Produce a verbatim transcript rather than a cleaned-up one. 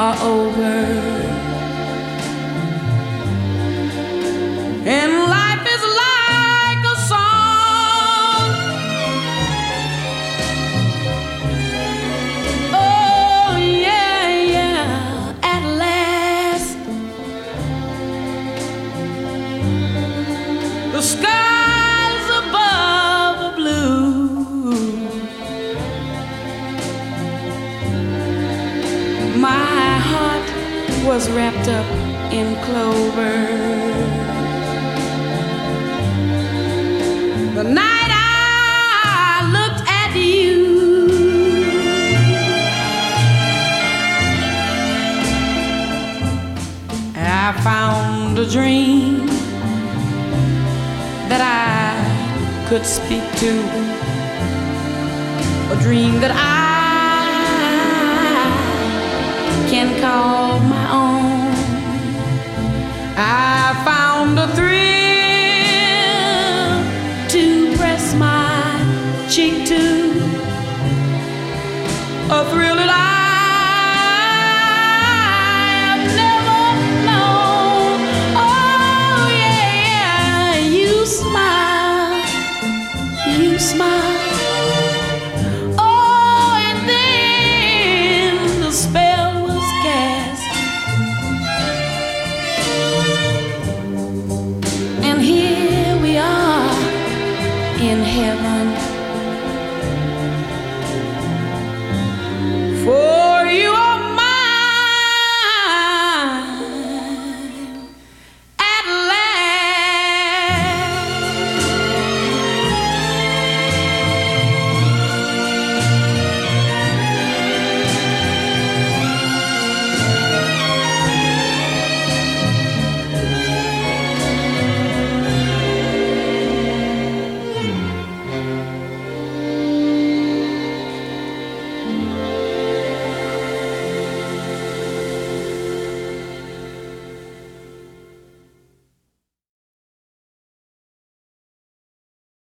are over, and life is like a song. Oh yeah, yeah, at last the skies above are blue. My heart was wrapped up in clover. The night I looked at you, I found a dream that I could speak to, a dream that I can call my own. I found a thrill to press my cheek to, a thrill that I have never known. Oh yeah, you smile, you smile. Oh, and then the spell was cast, and here we are in heaven.